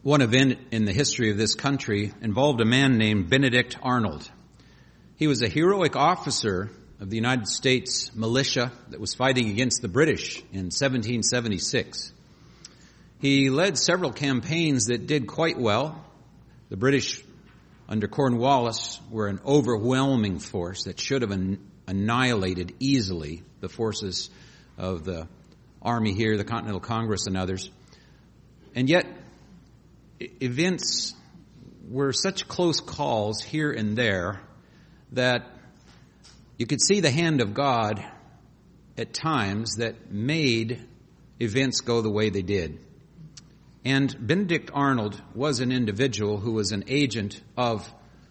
One event in the history of this country involved a man named Benedict Arnold. He was a heroic officer of the United States militia that was fighting against the British in 1776. He led several campaigns that did quite well. The British, under Cornwallis, were an overwhelming force that should have annihilated easily the forces of the Army here, the Continental Congress, and others. And yet, events were such close calls here and there that you could see the hand of God at times that made events go the way they did. And Benedict Arnold was an individual who was an agent of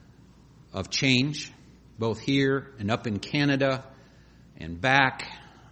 change, both here and up in Canada and back.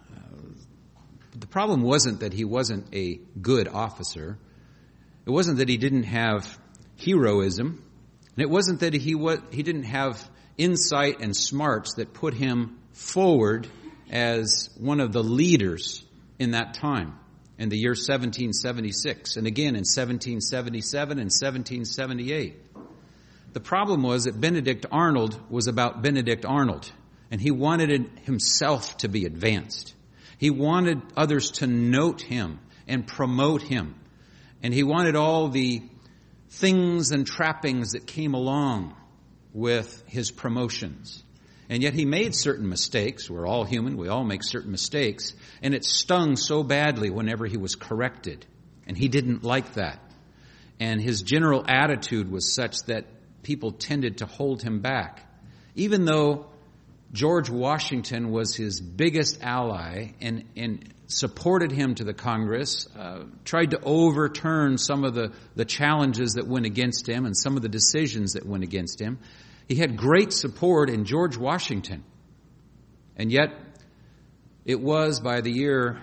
The problem wasn't that he wasn't a good officer. It wasn't that he didn't have heroism. And it wasn't that he didn't have insight and smarts that put him forward as one of the leaders in that time, in the year 1776, and again in 1777 and 1778. The problem was that Benedict Arnold was about Benedict Arnold, and he wanted himself to be advanced. He wanted others to note him and promote him. And he wanted all the things and trappings that came along with his promotions. And yet he made certain mistakes. We're all human. We all make certain mistakes. And it stung so badly whenever he was corrected. And he didn't like that. And his general attitude was such that people tended to hold him back. Even though George Washington was his biggest ally and supported him to the Congress, tried to overturn some of the challenges that went against him and some of the decisions that went against him. He had great support in George Washington. And yet, it was by the year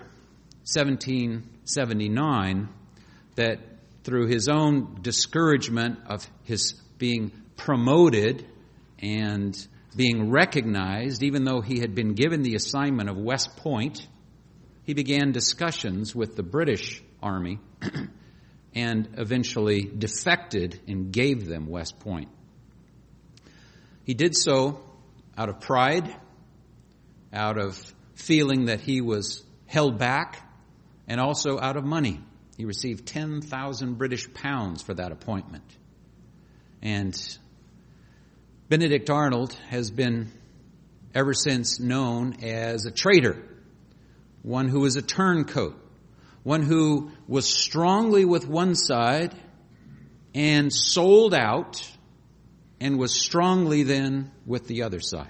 1779 that through his own discouragement of his being promoted and being recognized, even though he had been given the assignment of West Point, he began discussions with the British Army and eventually defected and gave them West Point. He did so out of pride, out of feeling that he was held back, and also out of money. He received 10,000 British pounds for that appointment. And Benedict Arnold has been ever since known as a traitor, one who was a turncoat, one who was strongly with one side and sold out and was strongly then with the other side.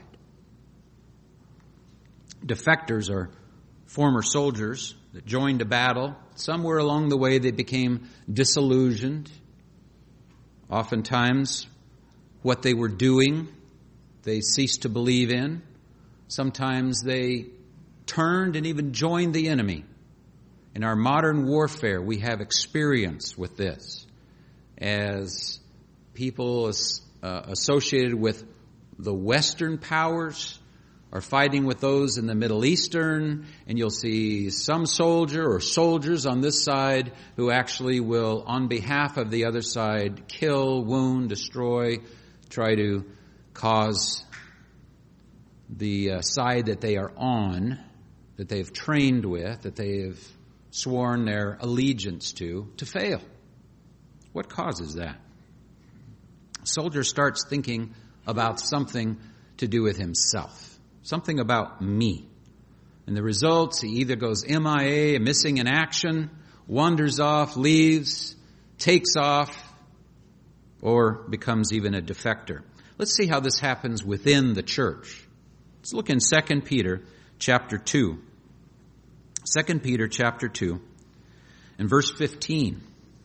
Defectors are former soldiers that joined a battle. Somewhere along the way they became disillusioned. Oftentimes what they were doing they ceased to believe in. Sometimes they turned and even joined the enemy. In our modern warfare, we have experience with this as people associated with the Western powers are fighting with those in the Middle Eastern, and you'll see some soldier or soldiers on this side who actually will, on behalf of the other side, kill, wound, destroy, try to cause the side that they are on, that they have trained with, that they have sworn their allegiance to fail. What causes that? A soldier starts thinking about something to do with himself, something about me. And the results, he either goes MIA, missing in action, wanders off, leaves, takes off, or becomes even a defector. Let's see how this happens within the church. Let's look in 2 Peter chapter 2. 2 Peter chapter 2 and verse 15.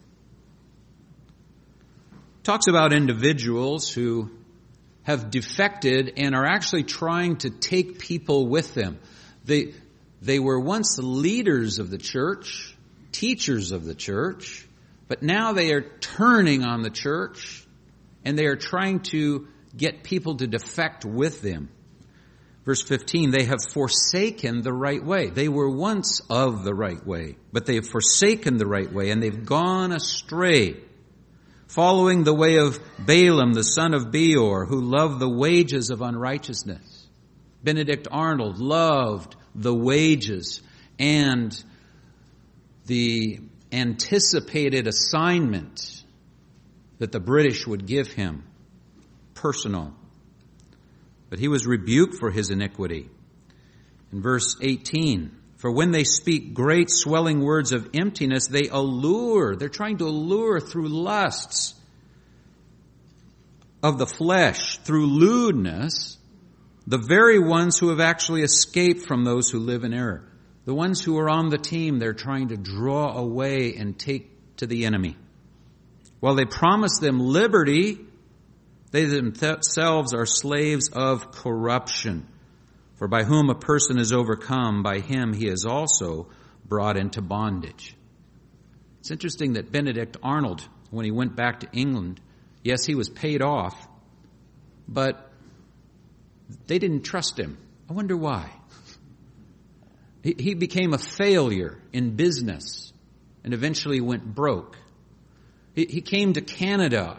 Talks about individuals who have defected and are actually trying to take people with them. They were once leaders of the church, teachers of the church, but now they are turning on the church and they are trying to get people to defect with them. Verse 15, they have forsaken the right way. They were once of the right way, but they have forsaken the right way and they've gone astray. following the way of Balaam, the son of Beor, who loved the wages of unrighteousness. Benedict Arnold loved the wages and the anticipated assignment that the British would give him, personal. But he was rebuked for his iniquity. In verse 18, for when they speak great swelling words of emptiness, they allure. They're trying to allure through lusts of the flesh, through lewdness, the very ones who have actually escaped from those who live in error. The ones who are on the team, they're trying to draw away and take to the enemy. While they promise them liberty, they themselves are slaves of corruption. For by whom a person is overcome, by him he is also brought into bondage. It's interesting that Benedict Arnold, when he went back to England, yes, he was paid off, but they didn't trust him. I wonder why. He became a failure in business and eventually went broke. He came to Canada,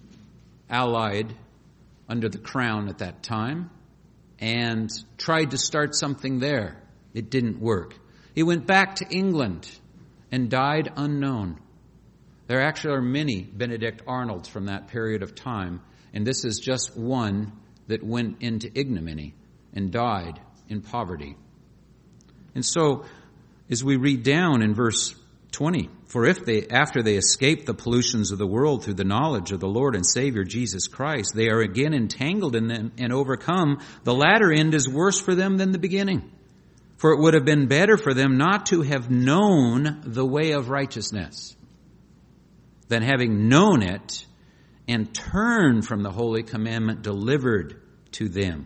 allied under the crown at that time, and tried to start something there. It didn't work. He went back to England and died unknown. There actually are many Benedict Arnolds from that period of time, and this is just one that went into ignominy and died in poverty. And so, as we read down in verse 20, for if they, after they escape the pollutions of the world through the knowledge of the Lord and Savior Jesus Christ, they are again entangled in them and overcome, the latter end is worse for them than the beginning. For it would have been better for them not to have known the way of righteousness than having known it and turned from the holy commandment delivered to them.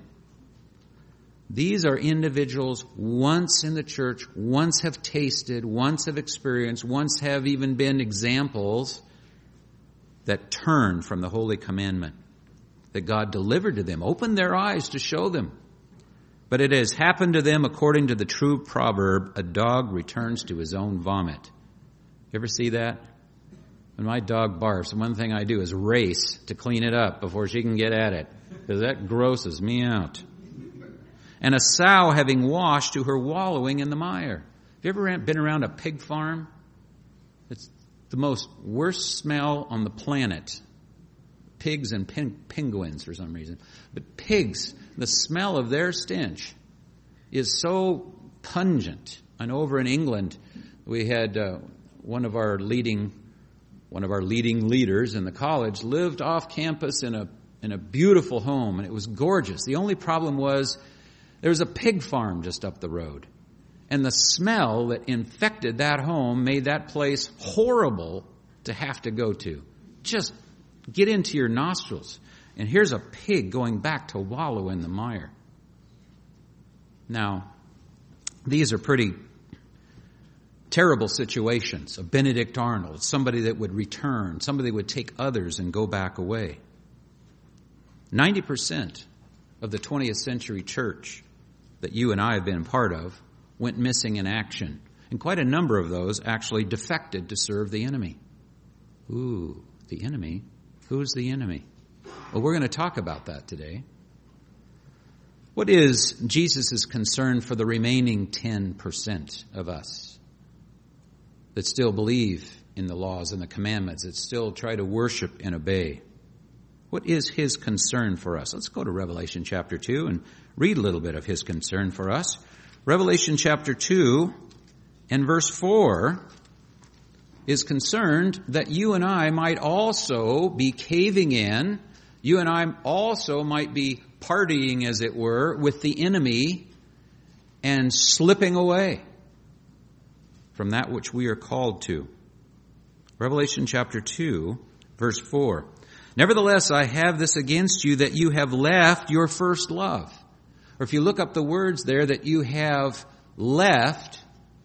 These are individuals once in the church, once have tasted, once have experienced, once have even been examples that turn from the holy commandment that God delivered to them, opened their eyes to show them. But it has happened to them according to the true proverb, a dog returns to his own vomit. You ever see that? When my dog barfs, one thing I do is race to clean it up before she can get at it, because that grosses me out. And a sow having washed to her wallowing in the mire. Have you ever been around a pig farm? It's the most worst smell on the planet. Pigs and penguins for some reason. But pigs, the smell of their stench is so pungent. And over in England, we had one of our leading leaders in the college lived off campus in a beautiful home, and it was gorgeous. The only problem was there was a pig farm just up the road. And the smell that infected that home made that place horrible to have to go to. Just get into your nostrils. And here's a pig going back to wallow in the mire. Now, these are pretty terrible situations. A Benedict Arnold, somebody that would return, somebody that would take others and go back away. 90% of the 20th century church that you and I have been part of went missing in action. And quite a number of those actually defected to serve the enemy. Ooh, the enemy? Who's the enemy? Well, we're going to talk about that today. What is Jesus' concern for the remaining 10% of us that still believe in the laws and the commandments, that still try to worship and obey? What is his concern for us? Let's go to Revelation chapter 2 and read a little bit of his concern for us. Revelation chapter 2 and verse 4 is concerned that you and I might also be caving in. You and I also might be partying, as it were, with the enemy and slipping away from that which we are called to. Revelation chapter 2, verse 4. Nevertheless, I have this against you, that you have left your first love. Or if you look up the words there, that you have left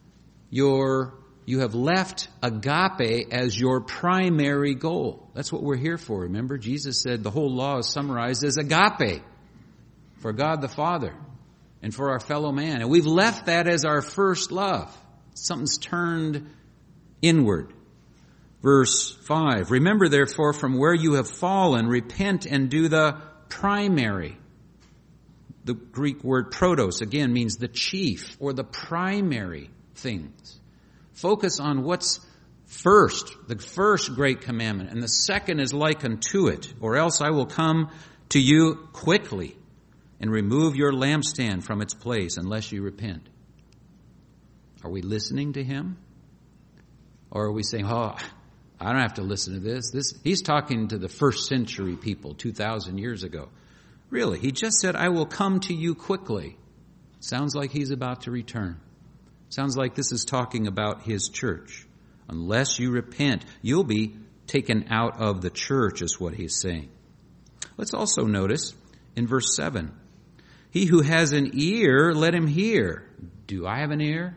agape as your primary goal. That's what we're here for. Remember, Jesus said the whole law is summarized as agape for God the Father and for our fellow man. And we've left that as our first love. Something's turned inward. Verse 5, remember therefore from where you have fallen, repent and do the primary. The Greek word protos, again, means the chief or the primary things. Focus on what's first, the first great commandment, and the second is like unto it, or else I will come to you quickly and remove your lampstand from its place unless you repent. Are we listening to him? Or are we saying, oh, I don't have to listen to this. He's talking to the first century people 2,000 years ago. Really, he just said, I will come to you quickly. Sounds like he's about to return. Sounds like this is talking about his church. Unless you repent, you'll be taken out of the church, is what he's saying. Let's also notice in verse 7, he who has an ear, let him hear. Do I have an ear?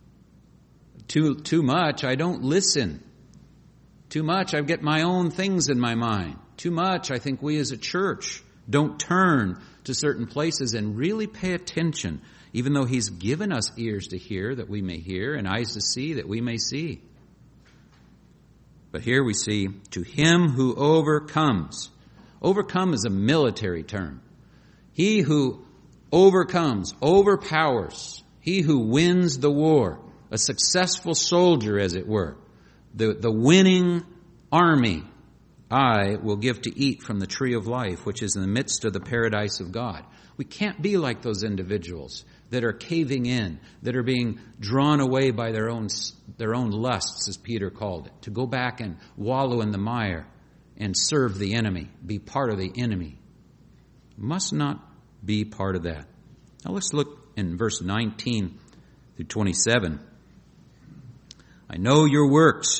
Too much, I don't listen. Too much, I get my own things in my mind. Too much, I think we as a church don't turn to certain places and really pay attention, even though he's given us ears to hear that we may hear and eyes to see that we may see. But here we see, to him who overcomes. Overcome is a military term. He who overcomes, overpowers, he who wins the war, a successful soldier, as it were, the winning army, I will give to eat from the tree of life, which is in the midst of the paradise of God. We can't be like those individuals that are caving in, that are being drawn away by their own lusts, as Peter called it, to go back and wallow in the mire and serve the enemy, be part of the enemy. Must not be part of that. Now let's look in verse 19 through 27. I know your works,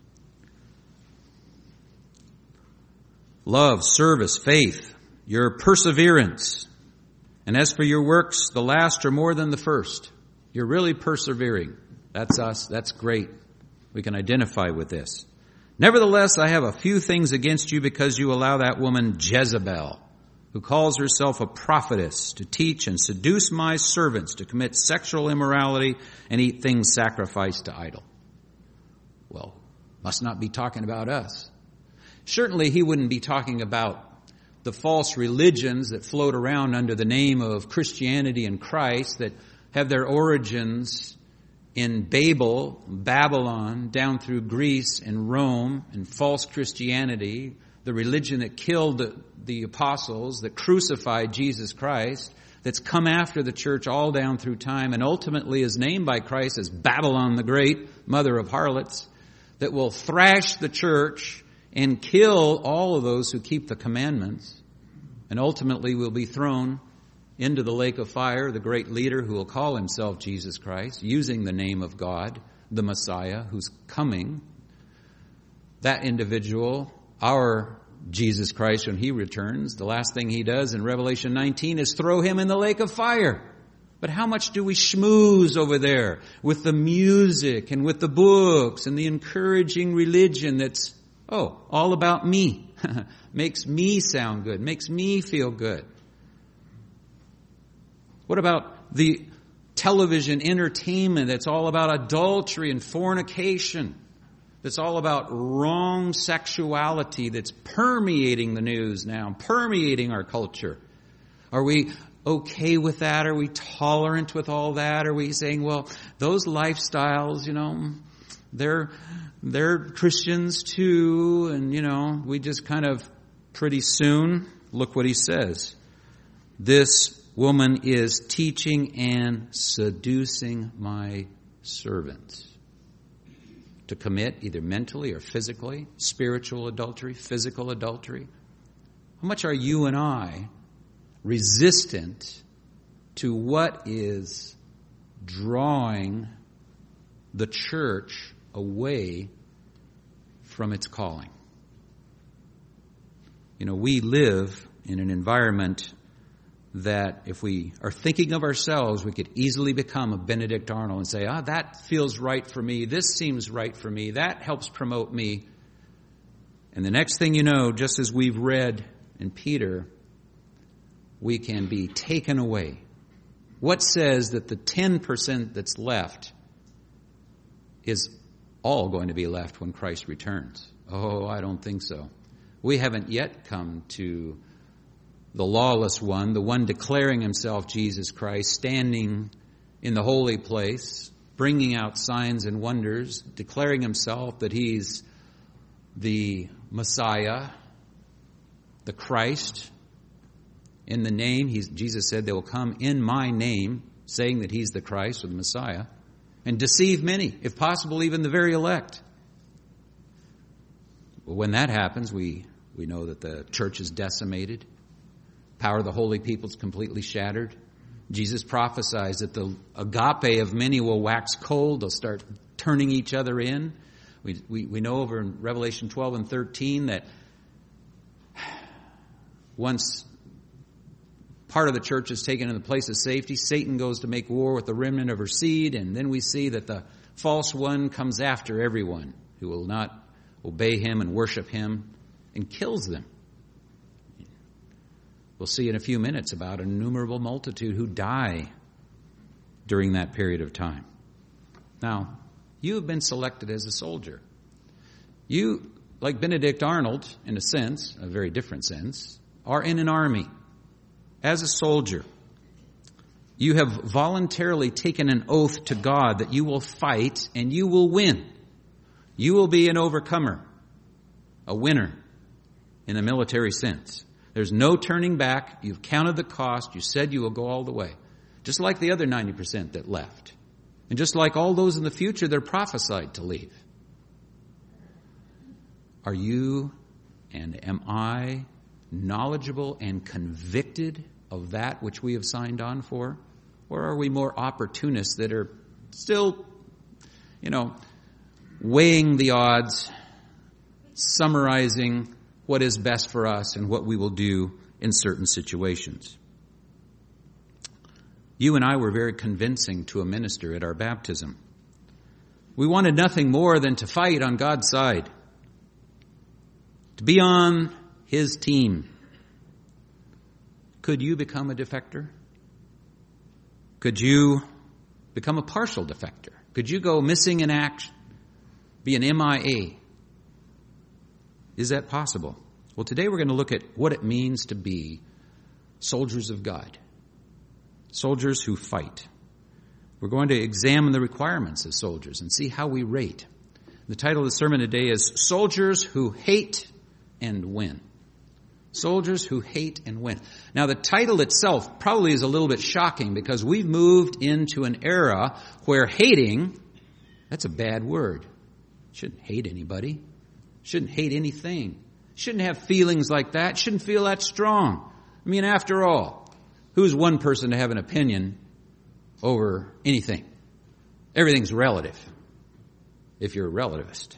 love, service, faith, your perseverance. And as for your works, the last are more than the first. You're really persevering. That's us. That's great. We can identify with this. Nevertheless, I have a few things against you because you allow that woman Jezebel, who calls herself a prophetess, to teach and seduce my servants to commit sexual immorality and eat things sacrificed to idol. Well, must not be talking about us. Certainly he wouldn't be talking about the false religions that float around under the name of Christianity and Christ that have their origins in Babylon, down through Greece and Rome, and false Christianity, the religion that killed the apostles, that crucified Jesus Christ, that's come after the church all down through time, and ultimately is named by Christ as Babylon the Great, mother of harlots, that will thrash the church and kill all of those who keep the commandments, and ultimately will be thrown into the lake of fire, the great leader who will call himself Jesus Christ, using the name of God, the Messiah, who's coming. That individual, our Jesus Christ, when he returns, the last thing he does in Revelation 19 is throw him in the lake of fire. But how much do we schmooze over there with the music and with the books and the encouraging religion that's, all about me. Makes me sound good, makes me feel good. What about the television entertainment that's all about adultery and fornication? That's all about wrong sexuality that's permeating the news now, permeating our culture. Are we okay with that? Are we tolerant with all that? Are we saying, well, those lifestyles, they're Christians too, and we just kind of pretty soon, look what he says. This woman is teaching and seducing my servants to commit either mentally or physically, spiritual adultery, physical adultery. How much are you and I resistant to what is drawing the church away from its calling? We live in an environment that if we are thinking of ourselves, we could easily become a Benedict Arnold and say, that feels right for me. This seems right for me. That helps promote me. And the next thing you know, just as we've read in Peter, we can be taken away. What says that the 10% that's left is all going to be left when Christ returns? Oh, I don't think so. We haven't yet come to the lawless one, the one declaring himself Jesus Christ, standing in the holy place, bringing out signs and wonders, declaring himself that he's the Messiah, the Christ. In the name, Jesus said they will come in my name, saying that he's the Christ or the Messiah, and deceive many, if possible, even the very elect. Well, when that happens, we know that the church is decimated. Power of the holy people is completely shattered. Jesus prophesies that the agape of many will wax cold. They'll start turning each other in. We know over in Revelation 12 and 13 that once part of the church is taken in the place of safety, Satan goes to make war with the remnant of her seed, and then we see that the false one comes after everyone who will not obey him and worship him and kills them. We'll see in a few minutes about an innumerable multitude who die during that period of time. Now, you have been selected as a soldier. You, like Benedict Arnold, in a sense, a very different sense, are in an army. As a soldier, you have voluntarily taken an oath to God that you will fight and you will win. You will be an overcomer, a winner in a military sense. There's no turning back. You've counted the cost. You said you will go all the way. Just like the other 90% that left. And just like all those in the future, they're prophesied to leave. Are you and am I knowledgeable and convicted of that which we have signed on for? Or are we more opportunists that are still, weighing the odds, summarizing what is best for us and what we will do in certain situations? You and I were very convincing to a minister at our baptism. We wanted nothing more than to fight on God's side, to be on his team. Could you become a defector? Could you become a partial defector? Could you go missing in action, be an MIA? Is that possible? Well, today we're going to look at what it means to be soldiers of God, soldiers who fight. We're going to examine the requirements of soldiers and see how we rate. The title of the sermon today is Soldiers Who Hate and Win. Soldiers who hate and win. Now, the title itself probably is a little bit shocking because we've moved into an era where hating, that's a bad word. Shouldn't hate anybody. Shouldn't hate anything. Shouldn't have feelings like that. Shouldn't feel that strong. I mean, after all, who's one person to have an opinion over anything? Everything's relative, if you're a relativist.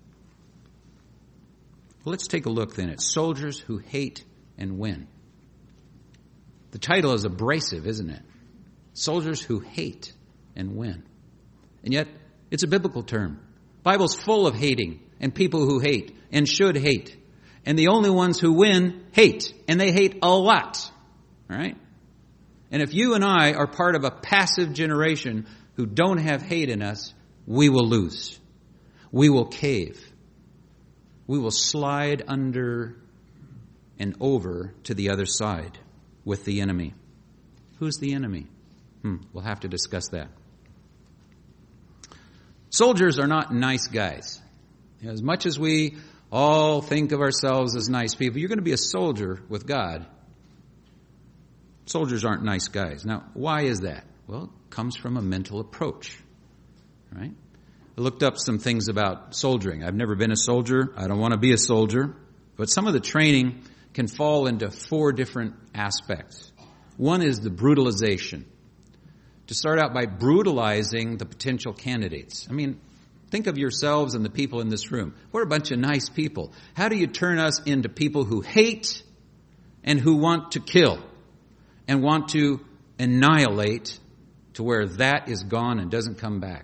Well, let's take a look then at soldiers who hate and win. The title is abrasive, isn't it? Soldiers who hate and win. And yet, it's a biblical term. The Bible's full of hating and people who hate and should hate. And the only ones who win hate. And they hate a lot. All right? And if you and I are part of a passive generation who don't have hate in us, we will lose. We will cave. We will slide under and over to the other side with the enemy. Who's the enemy? We'll have to discuss that. Soldiers are not nice guys. As much as we all think of ourselves as nice people, you're going to be a soldier with God. Soldiers aren't nice guys. Now, why is that? Well, it comes from a mental approach, right? I looked up some things about soldiering. I've never been a soldier. I don't want to be a soldier. But some of the training can fall into 4 different aspects. One is the brutalization. To start out by brutalizing the potential candidates. I mean, think of yourselves and the people in this room. We're a bunch of nice people. How do you turn us into people who hate and who want to kill and want to annihilate to where that is gone and doesn't come back?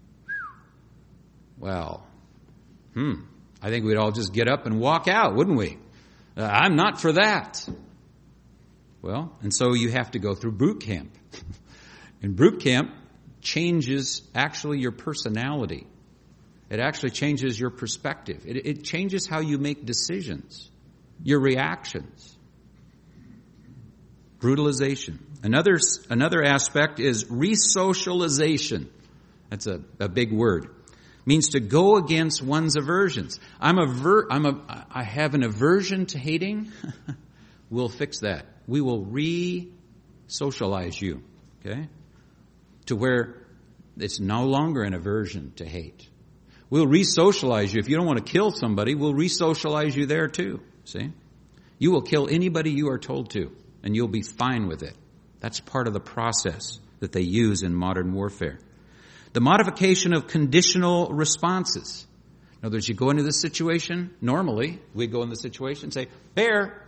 Well, I think we'd all just get up and walk out, wouldn't we? I'm not for that. Well, and so you have to go through boot camp. And boot camp changes actually your personality. It actually changes your perspective. It changes how you make decisions, your reactions. Brutalization. Another aspect is resocialization. That's a big word. Means to go against one's aversions. I have an aversion to hating. We'll fix that. We will re-socialize you, okay? To where it's no longer an aversion to hate. We'll re-socialize you. If you don't want to kill somebody, we'll re-socialize you there too, see? You will kill anybody you are told to, and you'll be fine with it. That's part of the process that they use in modern warfare. The modification of conditional responses. In other words, you go into this situation, normally we go in the situation and say, bear,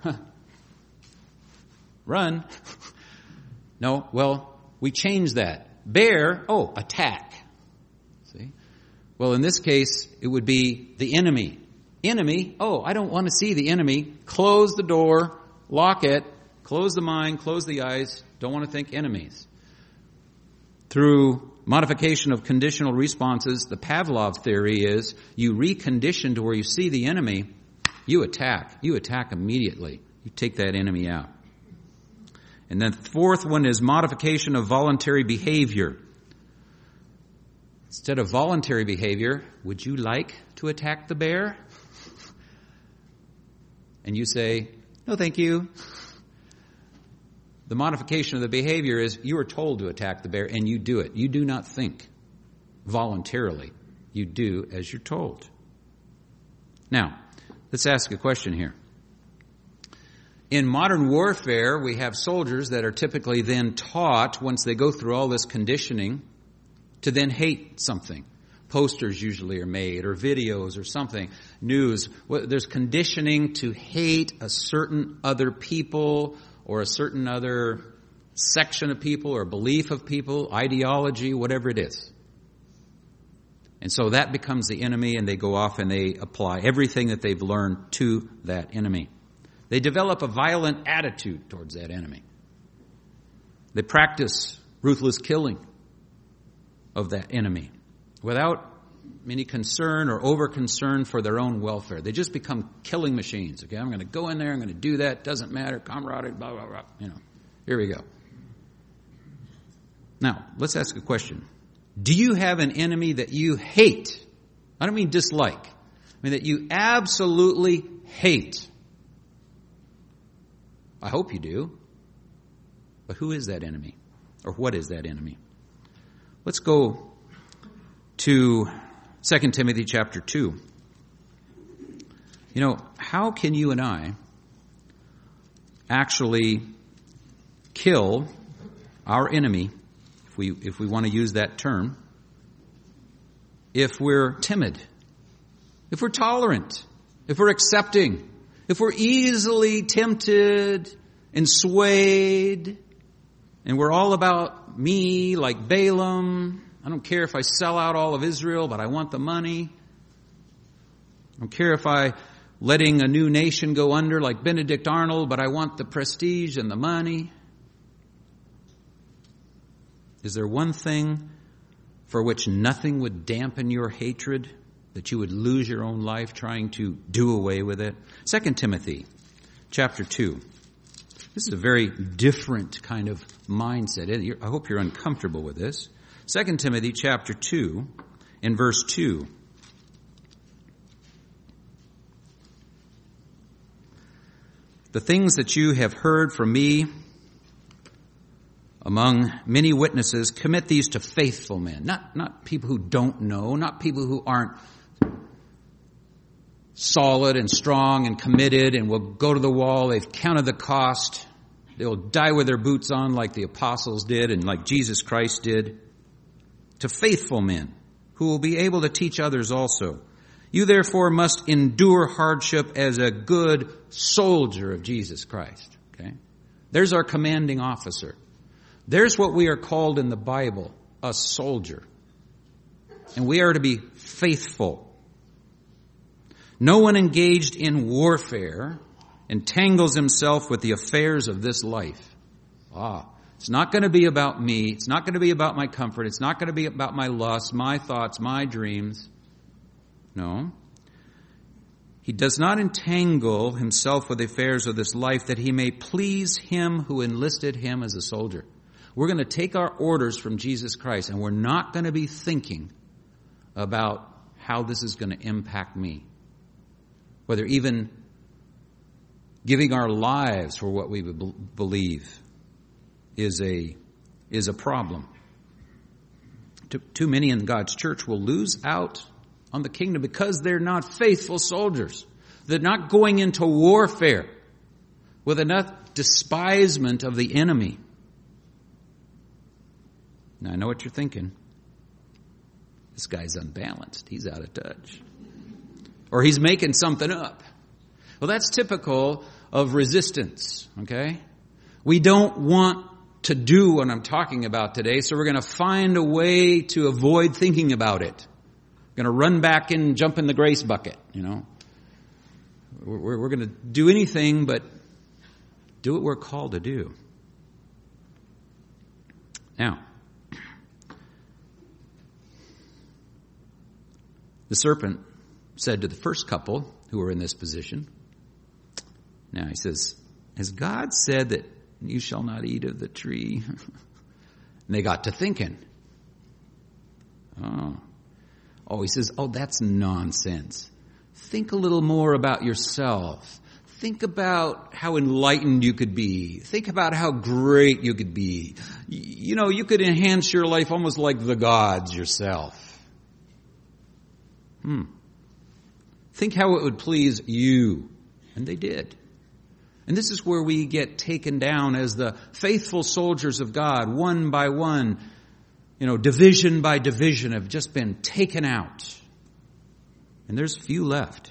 run. No, well, we change that. Bear, attack. See? Well, in this case, it would be the enemy. Enemy, I don't want to see the enemy. Close the door, lock it, close the mind, close the eyes. Don't want to think enemies. Through modification of conditional responses, the Pavlov theory is you recondition to where you see the enemy, you attack. You attack immediately. You take that enemy out. And then the fourth one is modification of voluntary behavior. Instead of voluntary behavior, would you like to attack the bear? And you say, no, thank you. The modification of the behavior is you are told to attack the bear and you do it. You do not think voluntarily. You do as you're told. Now, let's ask a question here. In modern warfare, we have soldiers that are typically then taught, once they go through all this conditioning, to then hate something. Posters usually are made, or videos, or something. News. There's conditioning to hate a certain other people, or a certain other section of people, or belief of people, ideology, whatever it is. And so that becomes the enemy, and they go off and they apply everything that they've learned to that enemy. They develop a violent attitude towards that enemy. They practice ruthless killing of that enemy without any concern or over concern for their own welfare. They just become killing machines. Okay, I'm going to go in there, I'm going to do that, doesn't matter, camaraderie, blah, blah, blah. Here we go. Now, let's ask a question. Do you have an enemy that you hate? I don't mean dislike. I mean that you absolutely hate. I hope you do. But who is that enemy? Or what is that enemy? Let's go to 2 Timothy chapter 2. How can you and I actually kill our enemy, if we want to use that term, if we're timid, if we're tolerant, if we're accepting, if we're easily tempted and swayed, and we're all about me, like Balaam? I don't care if I sell out all of Israel, but I want the money. I don't care if I letting a new nation go under like Benedict Arnold, but I want the prestige and the money. Is there one thing for which nothing would dampen your hatred, that you would lose your own life trying to do away with it? 2 Timothy chapter 2. This is a very different kind of mindset. I hope you're uncomfortable with this. 2 Timothy chapter 2 and verse 2. The things that you have heard from me among many witnesses, commit these to faithful men. Not people who don't know, not people who aren't solid and strong and committed and will go to the wall. They've counted the cost. They'll die with their boots on like the apostles did and like Jesus Christ did. To faithful men who will be able to teach others also. You therefore must endure hardship as a good soldier of Jesus Christ. Okay? There's our commanding officer. There's what we are called in the Bible, a soldier. And we are to be faithful. No one engaged in warfare entangles himself with the affairs of this life. It's not going to be about me. It's not going to be about my comfort. It's not going to be about my lusts, my thoughts, my dreams. No. He does not entangle himself with the affairs of this life that he may please him who enlisted him as a soldier. We're going to take our orders from Jesus Christ, and we're not going to be thinking about how this is going to impact me. Whether even giving our lives for what we believe is a problem. Too many in God's church will lose out on the kingdom because they're not faithful soldiers. They're not going into warfare with enough despisement of the enemy. Now, I know what you're thinking. This guy's unbalanced. He's out of touch. Or he's making something up. Well, that's typical of resistance, okay? We don't want to do what I'm talking about today, so we're going to find a way to avoid thinking about it. We're going to run back and jump in the grace bucket, you know. We're going to do anything but do what we're called to do. Now, the serpent said to the first couple who were in this position, now he says, has God said that you shall not eat of the tree? And they got to thinking. Oh, he says, that's nonsense. Think a little more about yourself. Think about how enlightened you could be. Think about how great you could be. You know, you could enhance your life almost like the gods yourself. Think how it would please you. And they did. And this is where we get taken down as the faithful soldiers of God, one by one, division by division, have just been taken out. And there's few left.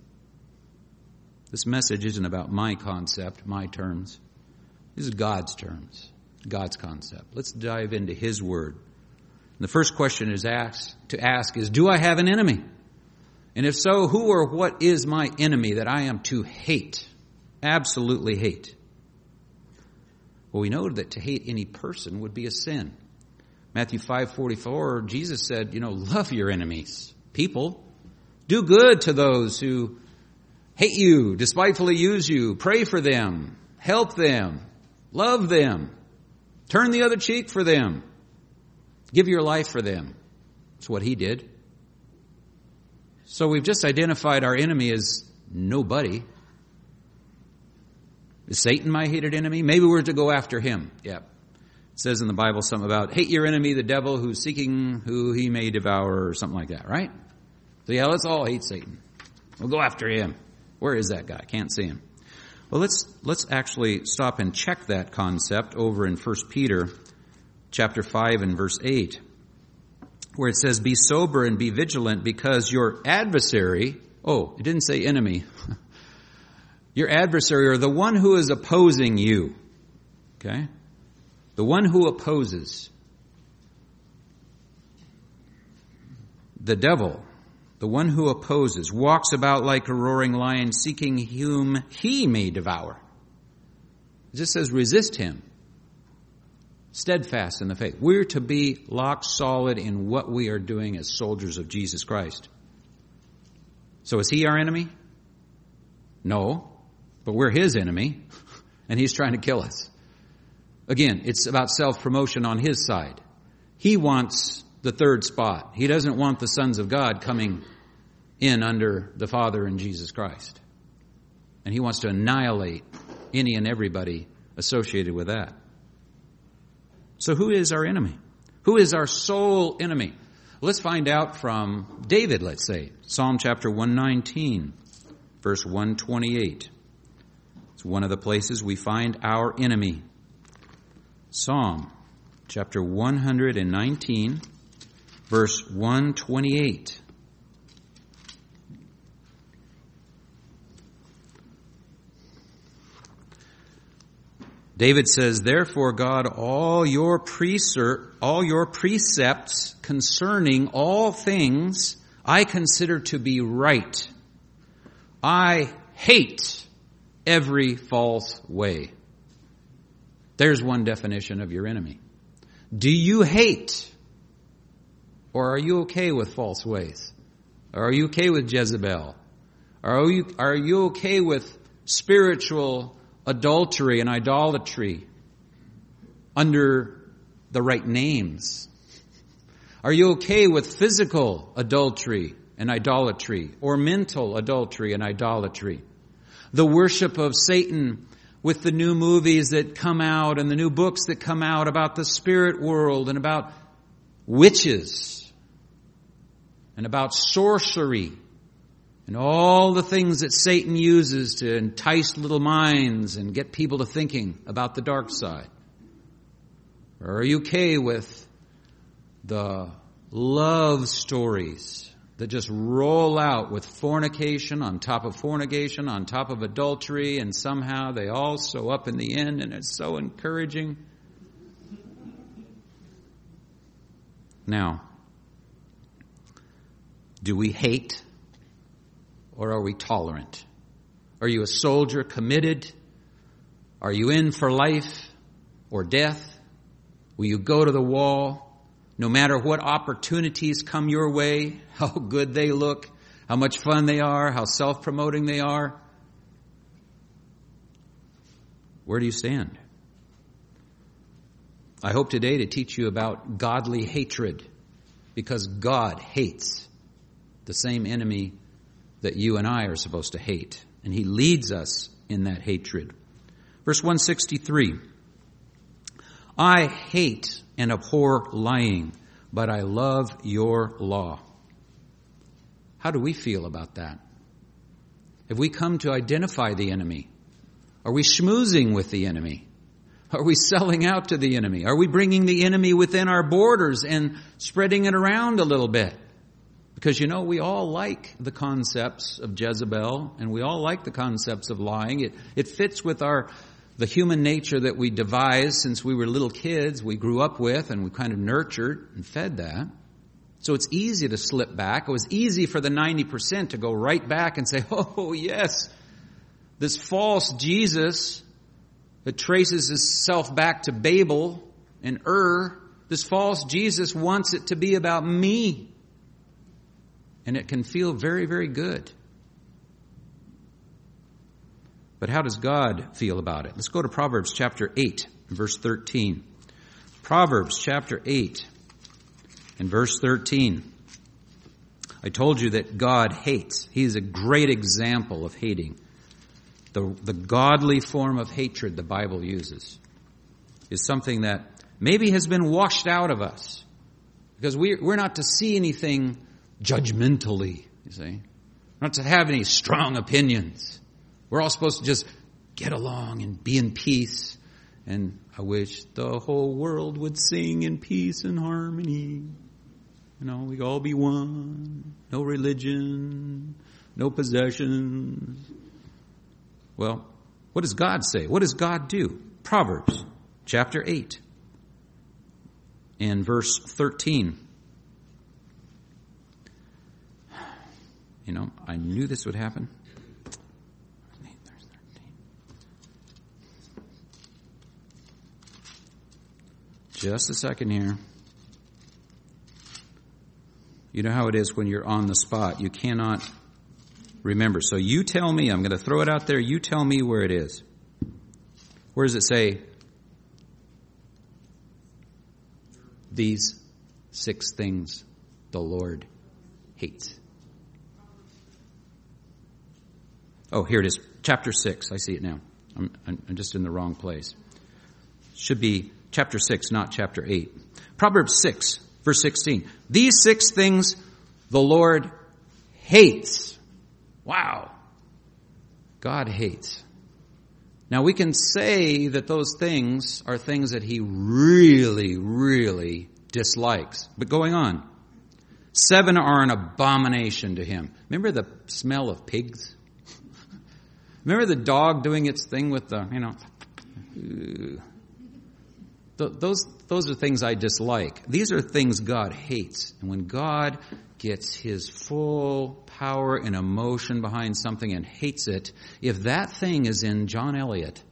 This message isn't about my concept, my terms. This is God's terms, God's concept. Let's dive into His Word. And the first question is is, do I have an enemy? And if so, who or what is my enemy that I am to hate? Absolutely hate. Well, we know that to hate any person would be a sin. Matthew 5:44, Jesus said, love your enemies, people. Do good to those who hate you, despitefully use you. Pray for them. Help them. Love them. Turn the other cheek for them. Give your life for them. That's what He did. So we've just identified our enemy as nobody. Is Satan my hated enemy? Maybe we're to go after him. Yeah. It says in the Bible something about hate your enemy, the devil, who's seeking who he may devour, or something like that, right? So yeah, let's all hate Satan. We'll go after him. Where is that guy? Can't see him. Well, let's actually stop and check that concept over in 1 Peter chapter 5 and verse 8, where it says, be sober and be vigilant, because your adversary, it didn't say enemy, your adversary, or the one who is opposing you, okay? The one who opposes, the devil, the one who opposes, walks about like a roaring lion, seeking whom he may devour. It just says resist him. Steadfast in the faith. We're to be lock solid in what we are doing as soldiers of Jesus Christ. So is he our enemy? No, but we're his enemy, and he's trying to kill us. Again, it's about self-promotion on his side. He wants the third spot. He doesn't want the sons of God coming in under the Father and Jesus Christ. And he wants to annihilate any and everybody associated with that. So who is our enemy? Who is our sole enemy? Let's find out from David, let's say. Psalm chapter 119, verse 128. It's one of the places we find our enemy. Psalm chapter 119, verse 128. David says, therefore, God, all your precepts concerning all things I consider to be right. I hate every false way. There's one definition of your enemy. Do you hate, or are you okay with false ways? Or are you okay with Jezebel? Are you okay with spiritual adultery and idolatry under the right names? Are you okay with physical adultery and idolatry, or mental adultery and idolatry? The worship of Satan with the new movies that come out and the new books that come out about the spirit world and about witches and about sorcery and all the things that Satan uses to entice little minds and get people to thinking about the dark side? Or are you okay with the love stories that just roll out with fornication on top of fornication on top of adultery, and somehow they all sew up in the end, and it's so encouraging? Now, do we hate, or are we tolerant? Are you a soldier committed? Are you in for life or death? Will you go to the wall no matter what opportunities come your way, how good they look, how much fun they are, how self-promoting they are? Where do you stand? I hope today to teach you about godly hatred, because God hates the same enemy that you and I are supposed to hate, and He leads us in that hatred. Verse 163, I hate and abhor lying, but I love your law. How do we feel about that? Have we come to identify the enemy? Are we schmoozing with the enemy? Are we selling out to the enemy? Are we bringing the enemy within our borders and spreading it around a little bit? Because, we all like the concepts of Jezebel, and we all like the concepts of lying. It fits with the human nature that we devised since we were little kids, we grew up with, and we kind of nurtured and fed that. So it's easy to slip back. It was easy for the 90% to go right back and say, oh yes, this false Jesus that traces itself back to Babel and this false Jesus wants it to be about me. And it can feel very, very good. But how does God feel about it? Let's go to Proverbs chapter 8 and verse 13. Proverbs chapter 8 and verse 13. I told you that God hates. He is a great example of hating. The godly form of hatred the Bible uses is something that maybe has been washed out of us, because we're not to see anything judgmentally, you see. We're not to have any strong opinions. We're all supposed to just get along and be in peace. And I wish the whole world would sing in peace and harmony. We all be one. No religion. No possessions. Well, what does God say? What does God do? Proverbs chapter 8 and verse 13. I knew this would happen. Just a second here. You know how it is when you're on the spot. You cannot remember. So you tell me. I'm going to throw it out there. You tell me where it is. Where does it say? These 6 things the Lord hates. Oh, here it is. Chapter 6. I see it now. I'm just in the wrong place. Should be chapter 6, not chapter 8. Proverbs 6, verse 16. These 6 things the Lord hates. Wow. God hates. Now we can say that those things are things that He really, really dislikes. But going on. 7 are an abomination to Him. Remember the smell of pigs? Remember the dog doing its thing with the, Those are things I dislike. These are things God hates. And when God gets His full power and emotion behind something and hates it, if that thing is in John Eliot,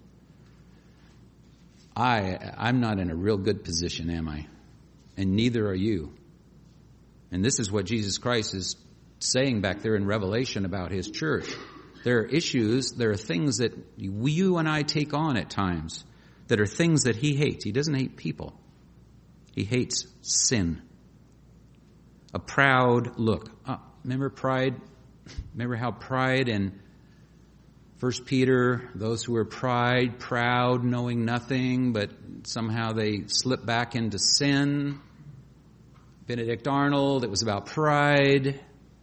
I'm not in a real good position, am I? And neither are you. And this is what Jesus Christ is saying back there in Revelation about his church. There are issues, there are things that you and I take on at times that are things that he hates. He doesn't hate people. He hates sin. A proud look. Remember pride? Remember how pride in 1 Peter, those who are proud, knowing nothing, but somehow they slip back into sin. Benedict Arnold, it was about pride.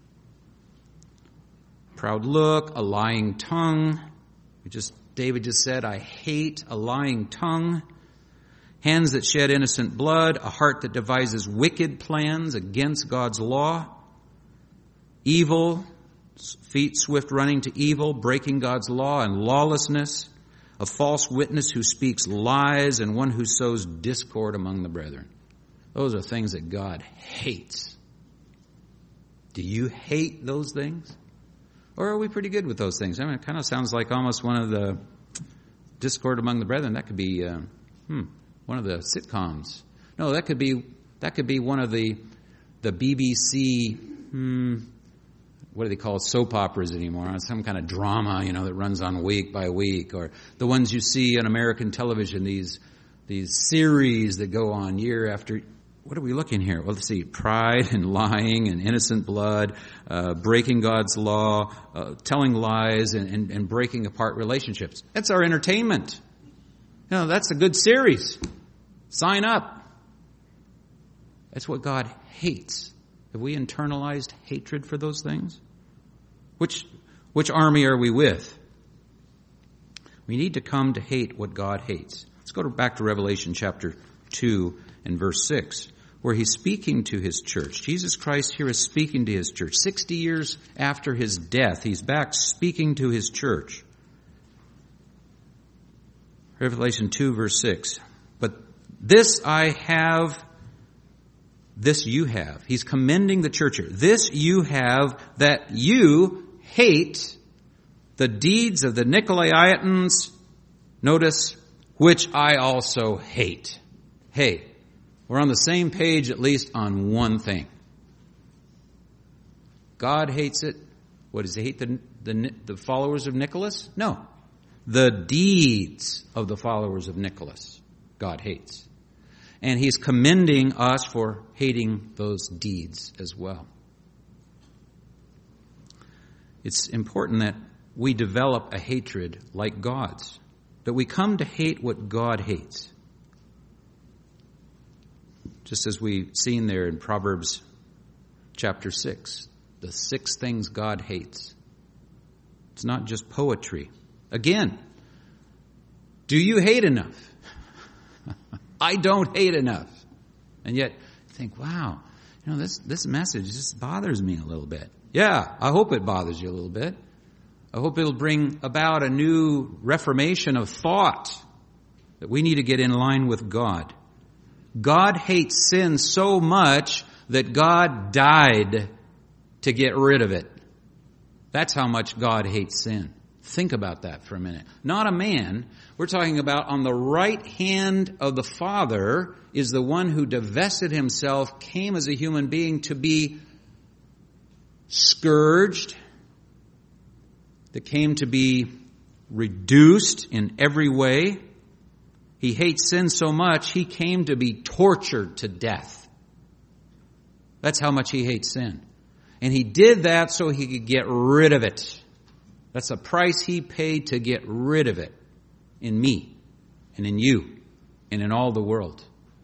Proud look, a lying tongue. David just said, I hate a lying tongue. Hands that shed innocent blood, a heart that devises wicked plans against God's law. Evil, feet swift running to evil, breaking God's law and lawlessness. A false witness who speaks lies, and one who sows discord among the brethren. Those are things that God hates. Do you hate those things? Or are we pretty good with those things? I mean, it kind of sounds like almost one of the discord among the brethren. That could be one of the sitcoms. No, that could be one of the BBC. What do they call soap operas anymore? Some kind of drama, that runs on week by week, or the ones you see on American television. These series that go on year after. What are we looking here? Well, let's see. Pride and lying and innocent blood, breaking God's law, telling lies and breaking apart relationships. That's our entertainment. That's a good series. Sign up. That's what God hates. Have we internalized hatred for those things? Which army are we with? We need to come to hate what God hates. Let's go back to Revelation chapter 2 and verse 6. Where he's speaking to his church. Jesus Christ here is speaking to his church. 60 years after his death, he's back speaking to his church. Revelation 2, verse 6. But this I have, this you have. He's commending the church here. This you have, that you hate the deeds of the Nicolaitans, notice, which I also hate. Hey, we're on the same page at least on one thing. God hates it. What, does he hate the followers of Nicholas? No. The deeds of the followers of Nicholas, God hates. And he's commending us for hating those deeds as well. It's important that we develop a hatred like God's, that we come to hate what God hates. Just as we've seen there in Proverbs chapter 6, the 6 things God hates. It's not just poetry. Again, do you hate enough? I don't hate enough. And yet, think, wow, this message just bothers me a little bit. Yeah, I hope it bothers you a little bit. I hope it'll bring about a new reformation of thought that we need to get in line with God. God hates sin so much that God died to get rid of it. That's how much God hates sin. Think about that for a minute. Not a man. We're talking about on the right hand of the Father is the one who divested himself, came as a human being to be scourged, that came to be reduced in every way. He hates sin so much, he came to be tortured to death. That's how much he hates sin. And he did that so he could get rid of it. That's the price he paid to get rid of it in me and in you and in all the world.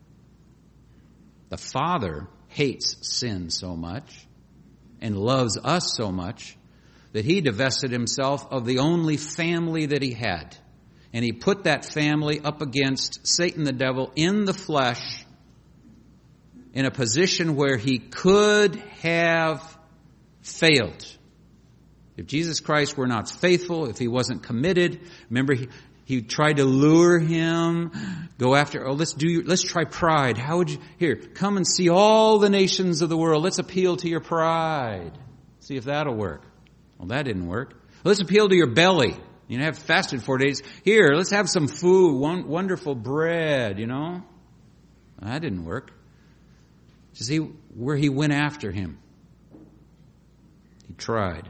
The Father hates sin so much and loves us so much that he divested himself of the only family that he had. And he put that family up against Satan the devil in the flesh in a position where he could have failed. If Jesus Christ were not faithful, if he wasn't committed, remember he tried to lure him, go after, let's try pride. How would you, here, come and see all the nations of the world. Let's appeal to your pride. See if that'll work. Well, that didn't work. Let's appeal to your belly. Have fasted 4 days. Here, let's have some food, wonderful bread, That didn't work. To see where he went after him. He tried.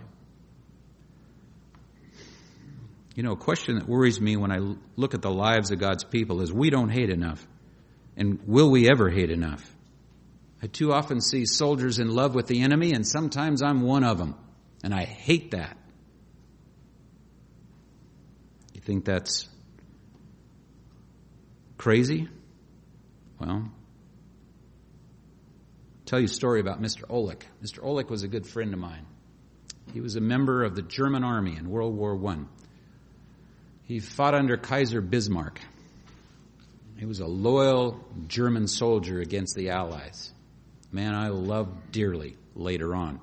You know, a question that worries me when I look at the lives of God's people is, we don't hate enough. And will we ever hate enough? I too often see soldiers in love with the enemy, and sometimes I'm one of them. And I hate that. You think that's crazy? Well, I'll tell you a story about Mr. Oleg. Mr. Oleg was a good friend of mine. He was a member of the German army in World War I. He fought under Kaiser Bismarck. He was a loyal German soldier against the Allies. Man I loved dearly later on.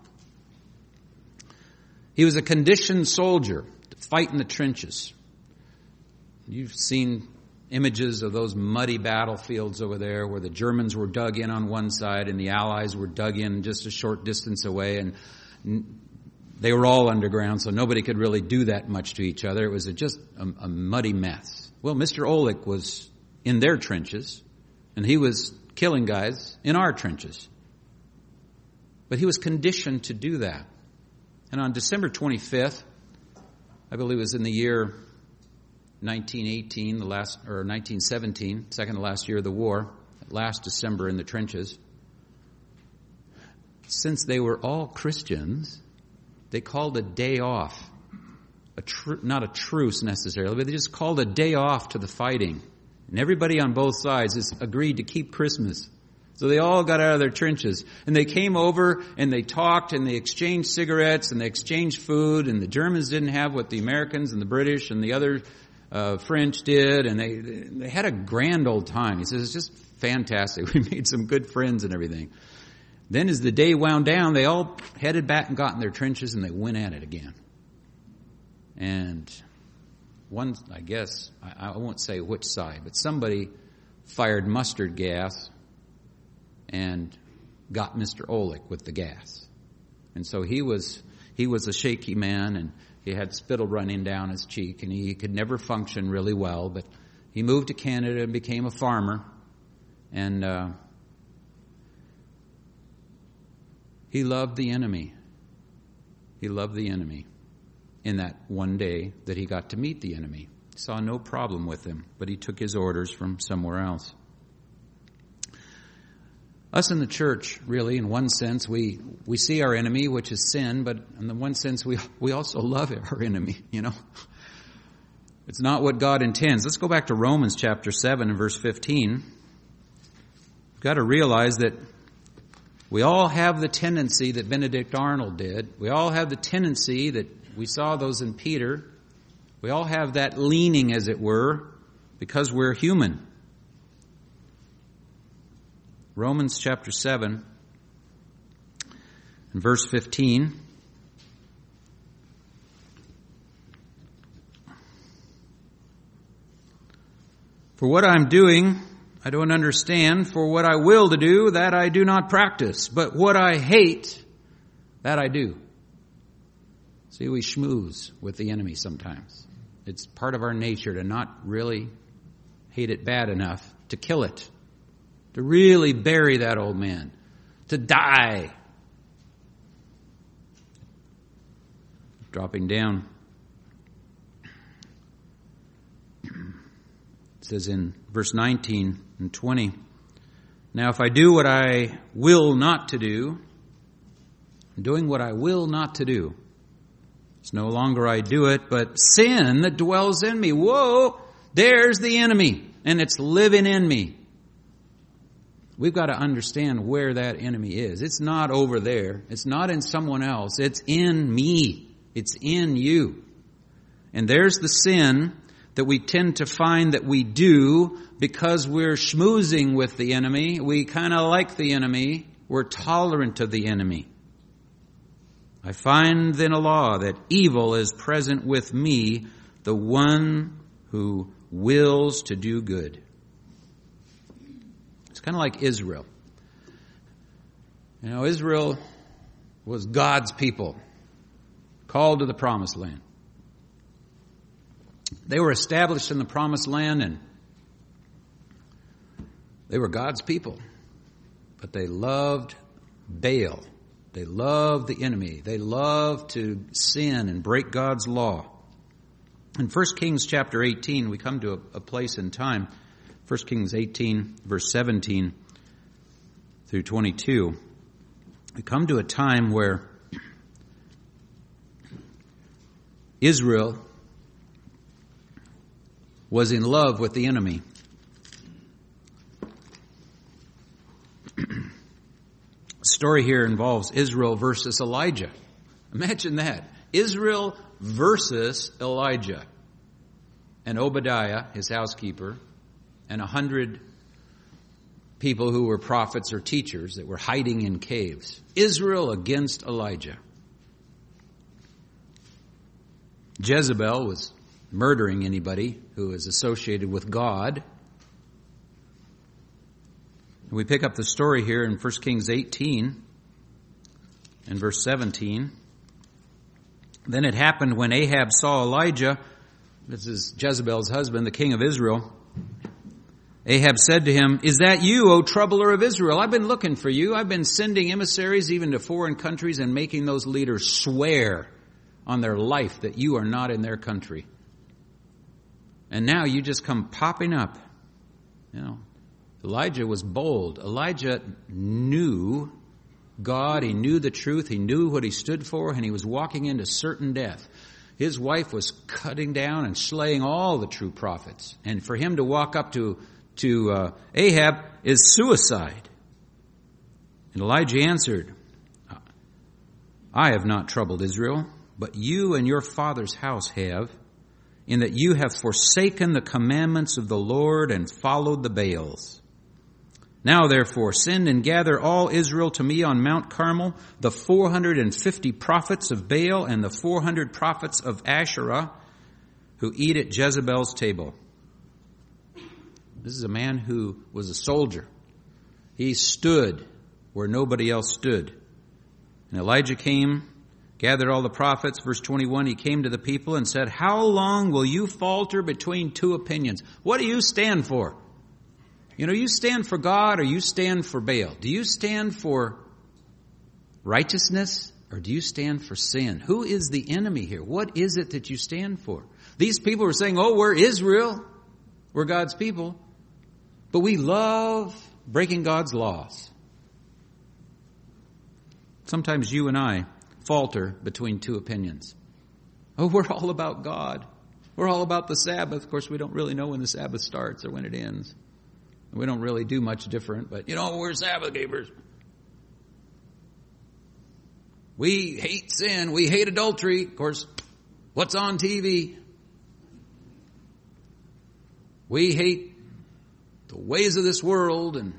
He was a conditioned soldier to fight in the trenches. You've seen images of those muddy battlefields over there where the Germans were dug in on one side and the Allies were dug in just a short distance away, and they were all underground, so nobody could really do that much to each other. It was just a muddy mess. Well, Mr. Oleg was in their trenches, and he was killing guys in our trenches. But he was conditioned to do that. And on December 25th, I believe it was in the year 1918, 1917, second to last year of the war, last December in the trenches, since they were all Christians, they called a day off. Not a truce necessarily, but they just called a day off to the fighting. And everybody on both sides has agreed to keep Christmas. So they all got out of their trenches. And they came over and they talked and they exchanged cigarettes and they exchanged food. And the Germans didn't have what the Americans and the British and the other French did. And they had a grand old time. He says, it's just fantastic. We made some good friends and everything. Then as the day wound down, they all headed back and got in their trenches and they went at it again. And one, I guess, I won't say which side, but somebody fired mustard gas and got Mr. Oleg with the gas. And so he was a shaky man, and he had spittle running down his cheek, and he could never function really well, but he moved to Canada and became a farmer, and he loved the enemy. He loved the enemy in that one day that he got to meet the enemy. He saw no problem with him, but he took his orders from somewhere else. Us in the church, really, in one sense, we see our enemy, which is sin, but in the one sense, we also love our enemy, you know. It's not what God intends. Let's go back to Romans chapter 7 and verse 15. We've got to realize that we all have the tendency that Benedict Arnold did. We all have the tendency that we saw those in Peter. We all have that leaning, as it were, because we're human. Romans chapter 7 and verse 15. For what I'm doing, I don't understand. For what I will to do, that I do not practice. But what I hate, that I do. See, we schmooze with the enemy sometimes. It's part of our nature to not really hate it bad enough to kill it. To really bury that old man. To die. Dropping down. It says in verse 19 and 20, now if I do what I will not to do, doing what I will not to do, it's no longer I do it, but sin that dwells in me. Whoa, there's the enemy, and it's living in me. We've got to understand where that enemy is. It's not over there. It's not in someone else. It's in me. It's in you. And there's the sin that we tend to find that we do because we're schmoozing with the enemy. We kind of like the enemy. We're tolerant of the enemy. I find then a law that evil is present with me, the one who wills to do good. It's kind of like Israel. You know, Israel was God's people, called to the promised land. They were established in the promised land and they were God's people. But they loved Baal They love the enemy. They love to sin and break God's law. In 1 Kings chapter 18, we come to a place in time, 1 Kings 18, verse 17 through 22. We come to a time where Israel was in love with the enemy. The story here involves Israel versus Elijah. Imagine that. Israel versus Elijah. And Obadiah, his housekeeper, and 100 people who were prophets or teachers that were hiding in caves. Israel against Elijah. Jezebel was murdering anybody who is associated with God. We pick up the story here in 1 Kings 18 and verse 17. Then it happened when Ahab saw Elijah, this is Jezebel's husband, the king of Israel. Ahab said to him, "Is that you, O troubler of Israel? I've been looking for you. I've been sending emissaries even to foreign countries and making those leaders swear on their life that you are not in their country. And now you just come popping up." You know, Elijah was bold. Elijah knew God. He knew the truth. He knew what he stood for, and he was walking into certain death. His wife was cutting down and slaying all the true prophets. And for him to walk up to Ahab is suicide. And Elijah answered, "I have not troubled Israel, but you and your father's house have, in that you have forsaken the commandments of the Lord and followed the Baals. Now therefore send and gather all Israel to me on Mount Carmel, the 450 prophets of Baal and the 400 prophets of Asherah who eat at Jezebel's table." This is a man who was a soldier. He stood where nobody else stood. And Elijah came, gathered all the prophets. Verse 21, he came to the people and said, "How long will you falter between two opinions? What do you stand for? You know, you stand for God or you stand for Baal? Do you stand for righteousness or do you stand for sin? Who is the enemy here? What is it that you stand for?" These people are saying, "Oh, we're Israel. We're God's people. But we love breaking God's laws." Sometimes you and I falter between two opinions. Oh, we're all about God. We're all about the Sabbath. Of course, we don't really know when the Sabbath starts or when it ends. We don't really do much different, but we're Sabbath keepers. We hate sin. We hate adultery. Of course, what's on TV? We hate the ways of this world, and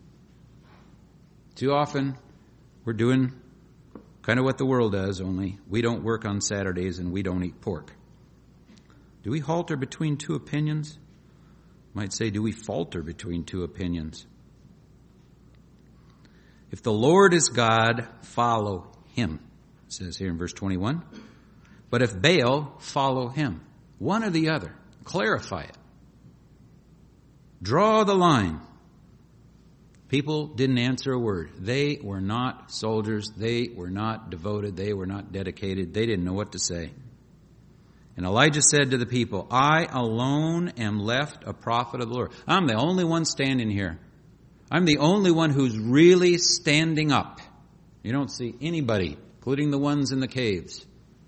too often we're doing kind of what the world does, only we don't work on Saturdays and we don't eat pork. Do we halter between two opinions? Might say, do we falter between two opinions? If the Lord is God, follow him, it says here in verse 21. But if Baal, follow him. One or the other. Clarify it. Draw the line. People didn't answer a word. They were not soldiers. They were not devoted. They were not dedicated. They didn't know what to say. And Elijah said to the people, "I alone am left a prophet of the Lord." I'm the only one standing here. I'm the only one who's really standing up. You don't see anybody, including the ones in the caves.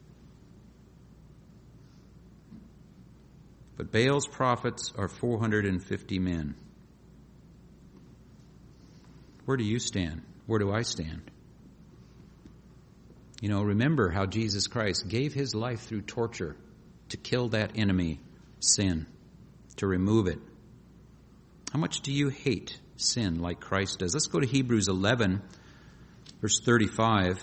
But Baal's prophets are 450 men. Where do you stand? Where do I stand? Remember how Jesus Christ gave his life through torture to kill that enemy, sin, to remove it. How much do you hate sin like Christ does? Let's go to Hebrews 11, verse 35.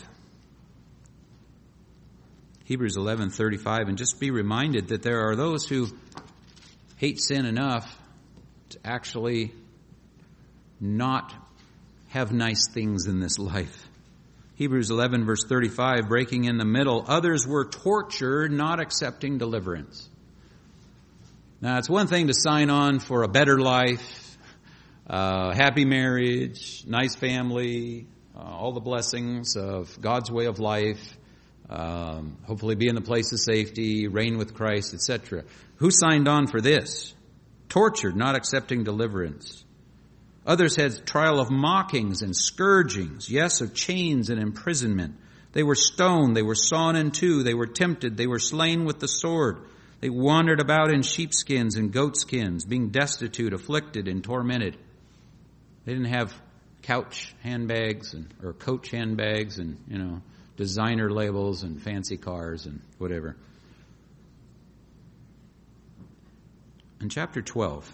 Hebrews 11:35, and just be reminded that there are those who hate sin enough to actually not have nice things in this life. Hebrews 11, verse 35, breaking in the middle, others were tortured, not accepting deliverance. Now, it's one thing to sign on for a better life, happy marriage, nice family, all the blessings of God's way of life, hopefully be in the place of safety, reign with Christ, etc. Who signed on for this? Tortured, not accepting deliverance. Others had trial of mockings and scourgings, yes, of chains and imprisonment. They were stoned, they were sawn in two, they were tempted, they were slain with the sword. They wandered about in sheepskins and goatskins, being destitute, afflicted, and tormented. They didn't have couch handbags or coach handbags and, designer labels and fancy cars and whatever. In chapter 12,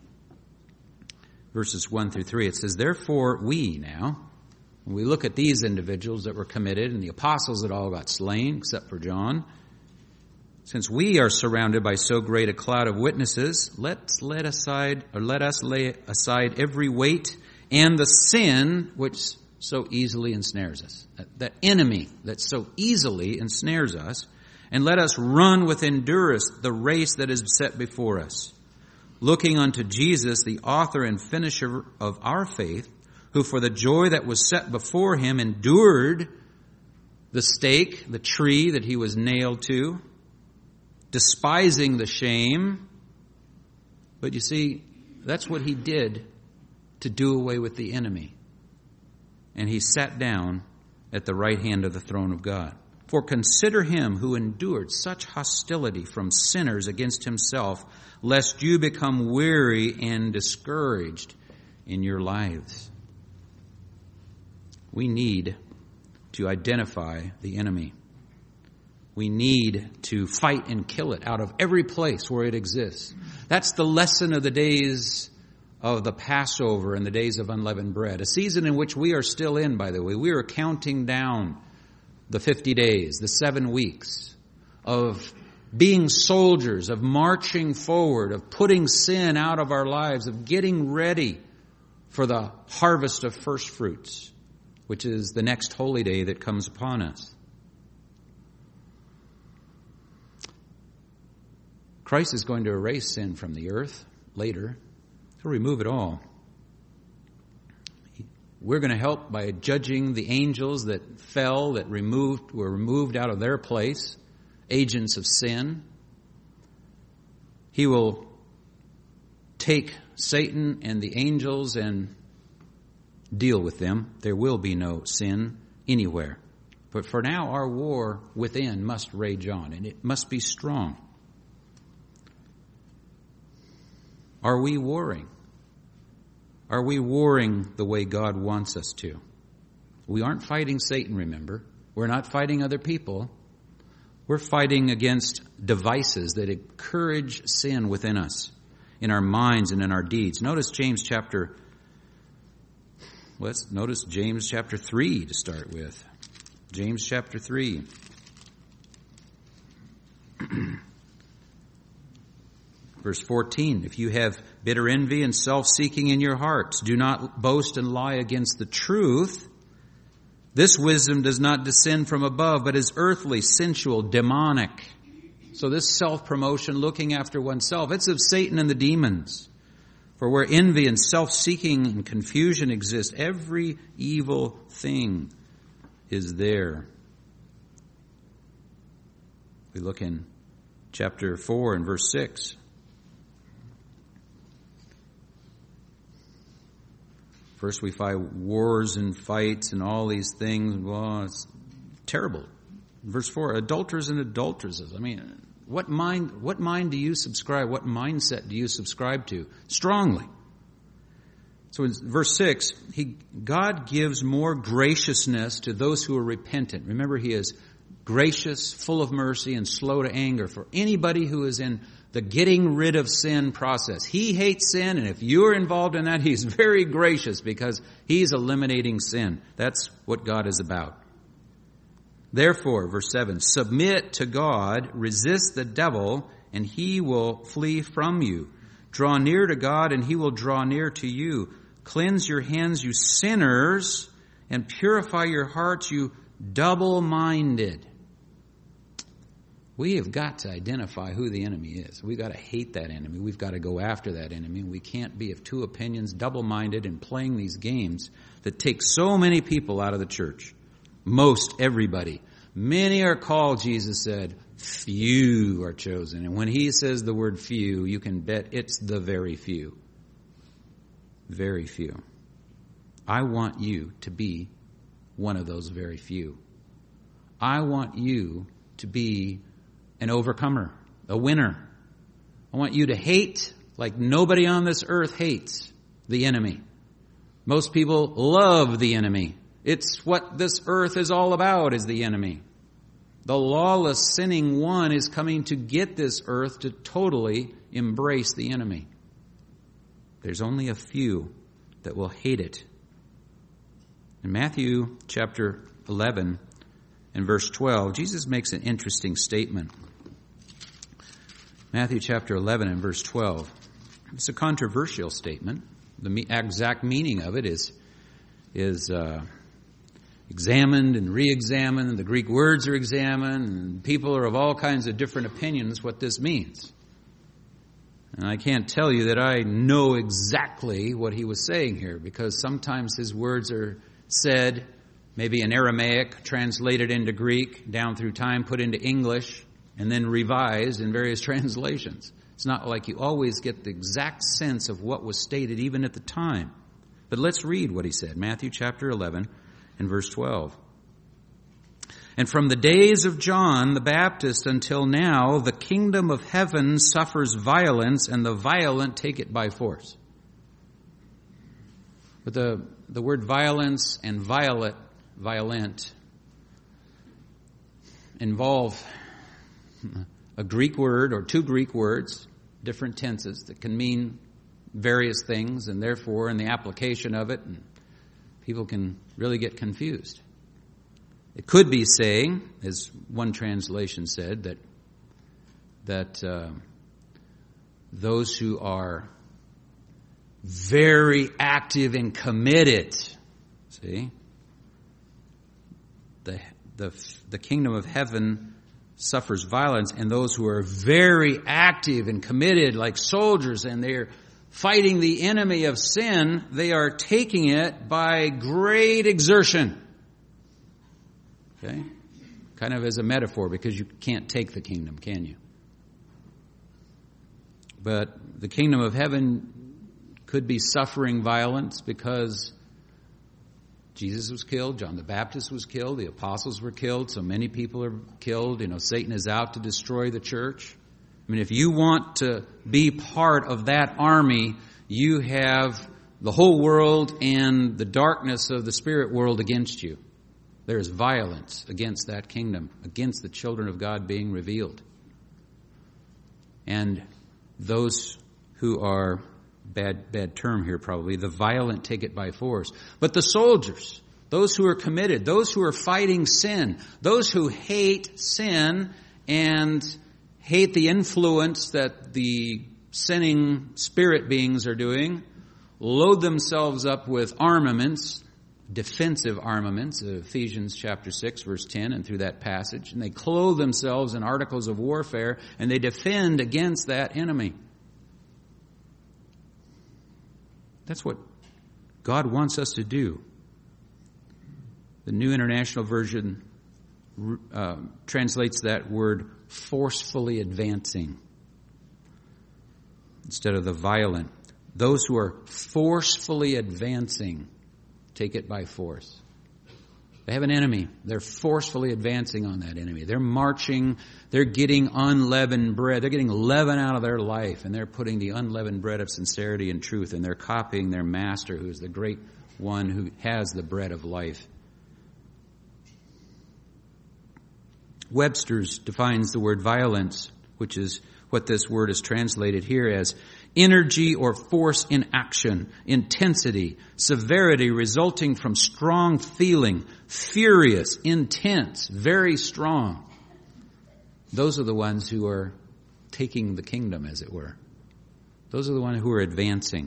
verses 1 through 3, it says, "Therefore we now," when we look at these individuals that were committed and the apostles that all got slain, except for John, "since we are surrounded by so great a cloud of witnesses, let us lay aside every weight and the sin which so easily ensnares us." That enemy that so easily ensnares us, "and let us run with endurance the race that is set before us, looking unto Jesus, the author and finisher of our faith, who for the joy that was set before him endured the stake, the tree that he was nailed to, despising the shame." But you see, that's what he did to do away with the enemy. And he sat down at the right hand of the throne of God. "For consider him who endured such hostility from sinners against himself, lest you become weary and discouraged in your lives." We need to identify the enemy. We need to fight and kill it out of every place where it exists. That's the lesson of the days of the Passover and the days of unleavened bread, a season in which we are still in, by the way. We are counting down the 50 days, the 7 weeks of being soldiers, of marching forward, of putting sin out of our lives, of getting ready for the harvest of first fruits, which is the next holy day that comes upon us. Christ is going to erase sin from the earth later. He'll remove it all. We're going to help by judging the angels that fell, that were removed out of their place, agents of sin. He will take Satan and the angels and deal with them. There will be no sin anywhere. But for now, our war within must rage on, and it must be strong. Are we warring? Are we warring the way God wants us to? We aren't fighting Satan, remember. We're not fighting other people. We're fighting against devices that encourage sin within us, in our minds and in our deeds. Notice James chapter 3 to start with. James chapter 3. Verse 14, "If you have bitter envy and self-seeking in your hearts, do not boast and lie against the truth. This wisdom does not descend from above, but is earthly, sensual, demonic." So this self-promotion, looking after oneself, it's of Satan and the demons. "For where envy and self-seeking and confusion exist, every evil thing is there." We look in chapter 4 and verse 6. First we find wars and fights and all these things. Well, it's terrible. Verse 4, adulterers and adulteresses. I mean, what mind do you subscribe? What mindset do you subscribe to? Strongly. So in verse 6, God gives more graciousness to those who are repentant. Remember, he is gracious, full of mercy, and slow to anger for anybody who is in the getting rid of sin process. He hates sin, and if you're involved in that, he's very gracious because he's eliminating sin. That's what God is about. Therefore, verse 7, submit to God, resist the devil, and he will flee from you. Draw near to God, and he will draw near to you. Cleanse your hands, you sinners, and purify your hearts, you double-minded. We have got to identify who the enemy is. We've got to hate that enemy. We've got to go after that enemy. We can't be of two opinions, double-minded, and playing these games that take so many people out of the church. Most everybody. Many are called, Jesus said. Few are chosen. And when he says the word few, you can bet it's the very few. Very few. I want you to be one of those very few. I want you to be an overcomer, a winner. I want you to hate like nobody on this earth hates the enemy. Most people love the enemy. It's what this earth is all about, is the enemy. The lawless, sinning one is coming to get this earth to totally embrace the enemy. There's only a few that will hate it. In Matthew chapter 11 and verse 12, Jesus makes an interesting statement. Matthew chapter 11 and verse 12. It's a controversial statement. The exact meaning of it is examined and re-examined, and the Greek words are examined, and people are of all kinds of different opinions what this means. And I can't tell you that I know exactly what he was saying here, because sometimes his words are said maybe in Aramaic, translated into Greek, down through time put into English, and then revised in various translations. It's not like you always get the exact sense of what was stated even at the time. But let's read what he said. Matthew chapter 11 and verse 12. And from the days of John the Baptist until now, the kingdom of heaven suffers violence, and the violent take it by force. But the word violence and violent involve a Greek word or two Greek words, different tenses that can mean various things, and therefore in the application of it, people can really get confused. It could be saying, as one translation said, that those who are very active and committed, see, the kingdom of heaven suffers violence, and those who are very active and committed, like soldiers, and they're fighting the enemy of sin, they are taking it by great exertion. Okay? Kind of as a metaphor, because you can't take the kingdom, can you? But the kingdom of heaven could be suffering violence because Jesus was killed, John the Baptist was killed, the apostles were killed, so many people are killed. Satan is out to destroy the church. I mean, if you want to be part of that army, you have the whole world and the darkness of the spirit world against you. There is violence against that kingdom, against the children of God being revealed. And those who are, bad term here probably, the violent take it by force. But the soldiers, those who are committed, those who are fighting sin, those who hate sin and hate the influence that the sinning spirit beings are doing, load themselves up with armaments, defensive armaments, Ephesians chapter 6, verse 10, and through that passage. And they clothe themselves in articles of warfare, and they defend against that enemy. That's what God wants us to do. The New International Version translates that word forcefully advancing instead of the violent. Those who are forcefully advancing take it by force. They have an enemy. They're forcefully advancing on that enemy. They're marching. They're getting unleavened bread. They're getting leaven out of their life, and they're putting the unleavened bread of sincerity and truth, and they're copying their master, who is the great one who has the bread of life. Webster's defines the word violence, which is what this word is translated here as, energy or force in action, intensity, severity resulting from strong feeling, furious, intense, very strong. Those are the ones who are taking the kingdom, as it were. Those are the ones who are advancing.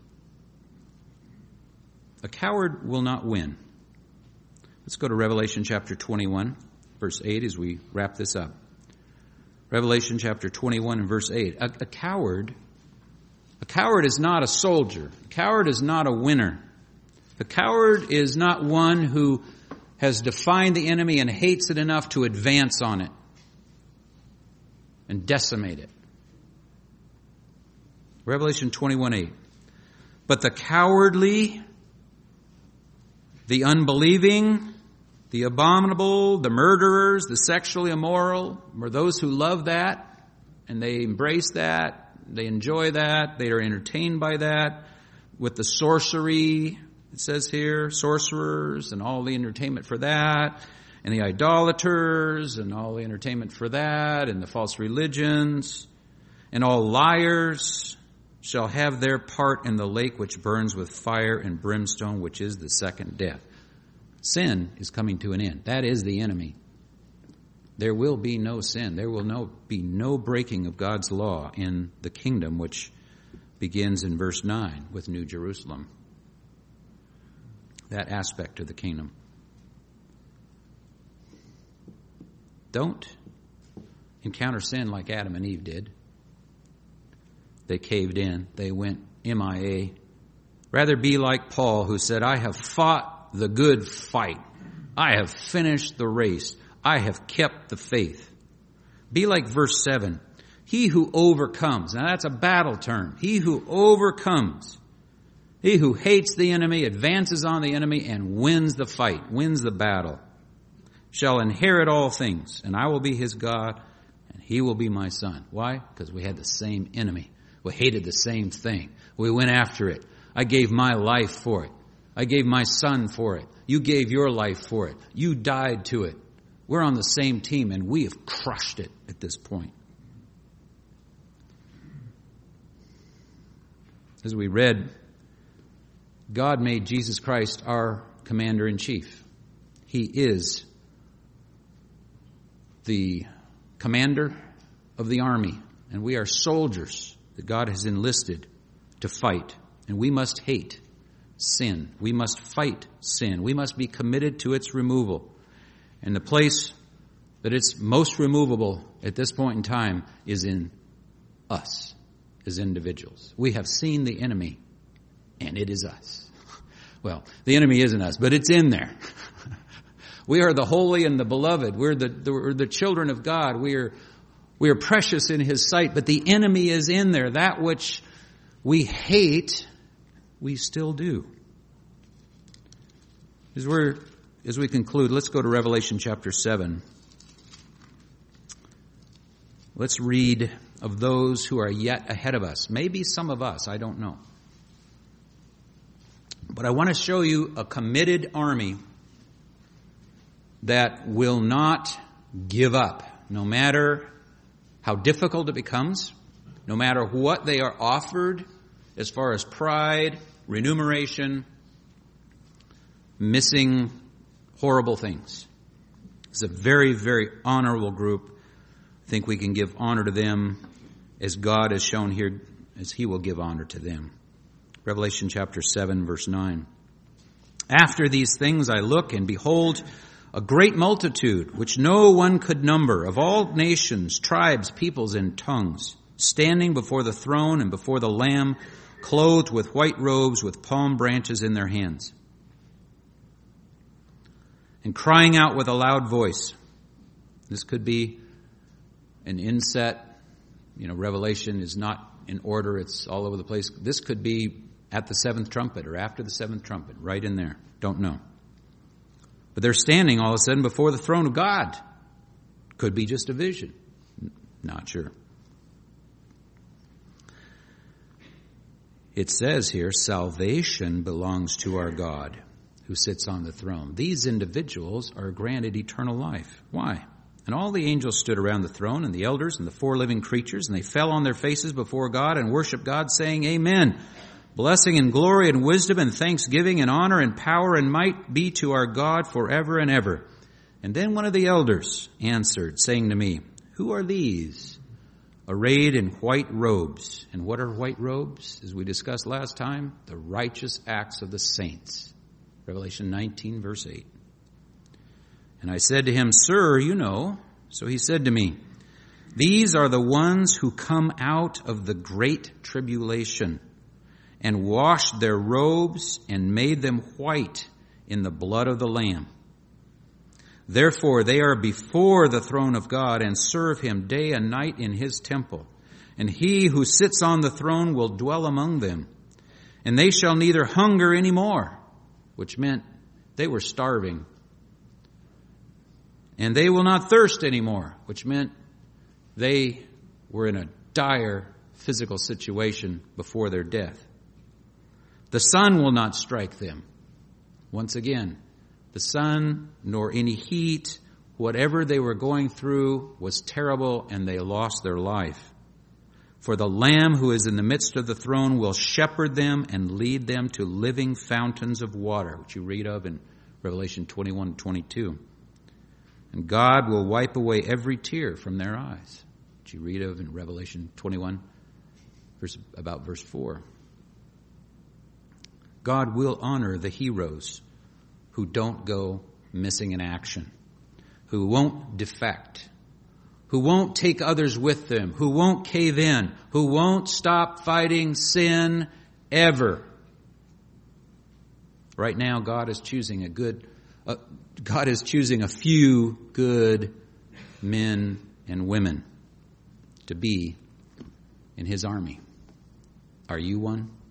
A coward will not win. Let's go to Revelation chapter 21, verse 8, as we wrap this up. Revelation chapter 21 and verse 8. A coward is not a soldier. A coward is not a winner. A coward is not one who has defined the enemy and hates it enough to advance on it and decimate it. Revelation 21:8. But the cowardly, the unbelieving, the abominable, the murderers, the sexually immoral, or those who love that, and they embrace that, they enjoy that, they are entertained by that, with the sorcery, it says here, sorcerers and all the entertainment for that, and the idolaters and all the entertainment for that, and the false religions, and all liars shall have their part in the lake which burns with fire and brimstone, which is the second death. Sin is coming to an end. That is the enemy. There will be no sin. There will be no breaking of God's law in the kingdom, which begins in verse 9 with New Jerusalem. That aspect of the kingdom. Don't encounter sin like Adam and Eve did. They caved in. They went MIA. Rather be like Paul, who said, I have fought the good fight. I have finished the race. I have kept the faith. Be like verse 7. He who overcomes. Now that's a battle term. He who overcomes. He who hates the enemy, advances on the enemy, and wins the fight, wins the battle, shall inherit all things, and I will be his God, and he will be my son. Why? Because we had the same enemy. We hated the same thing. We went after it. I gave my life for it. I gave my son for it. You gave your life for it. You died to it. We're on the same team, and we have crushed it at this point. As we read, God made Jesus Christ our commander-in-chief. He is the commander of the army, and we are soldiers that God has enlisted to fight. And we must hate sin. We must fight sin. We must be committed to its removal. And the place that it's most removable at this point in time is in us as individuals. We have seen the enemy, and it is us. Well, the enemy isn't us, but it's in there. We are the holy and the beloved. We're the children of God. We are precious in His sight, but the enemy is in there. That which we hate, we still do. As we conclude, let's go to Revelation chapter 7. Let's read of those who are yet ahead of us. Maybe some of us, I don't know. But I want to show you a committed army that will not give up, no matter how difficult it becomes, no matter what they are offered as far as pride, remuneration, missing horrible things. It's a very, very honorable group. I think we can give honor to them as God has shown here, as He will give honor to them. Revelation chapter 7, verse 9. After these things I look, and behold, a great multitude, which no one could number, of all nations, tribes, peoples, and tongues, standing before the throne and before the Lamb, clothed with white robes, with palm branches in their hands, and crying out with a loud voice. This could be an inset. Revelation is not in order. It's all over the place. This could be at the seventh trumpet or after the seventh trumpet, right in there. Don't know. But they're standing all of a sudden before the throne of God. Could be just a vision. Not sure. It says here, salvation belongs to our God who sits on the throne. These individuals are granted eternal life. Why? And all the angels stood around the throne, and the elders and the four living creatures, and they fell on their faces before God and worshiped God, saying, Amen. Blessing and glory and wisdom and thanksgiving and honor and power and might be to our God forever and ever. And then one of the elders answered, saying to me, Who are these, arrayed in white robes? And what are white robes? As we discussed last time, the righteous acts of the saints. Revelation 19, verse 8. And I said to him, Sir, you know. So he said to me, These are the ones who come out of the great tribulation and washed their robes and made them white in the blood of the Lamb. Therefore they are before the throne of God and serve him day and night in his temple. And he who sits on the throne will dwell among them. And they shall neither hunger any more, which meant they were starving. And they will not thirst anymore, which meant they were in a dire physical situation before their death. The sun will not strike them. Once again, the sun nor any heat, whatever they were going through was terrible, and they lost their life. For the Lamb who is in the midst of the throne will shepherd them and lead them to living fountains of water, which you read of in Revelation 21 and 22. And God will wipe away every tear from their eyes, which you read of in Revelation 21, about verse 4. God will honor the heroes who don't go missing in action, who won't defect, who won't take others with them, who won't cave in, who won't stop fighting sin ever. Right now, God is choosing a few good men and women to be in his army. Are you one?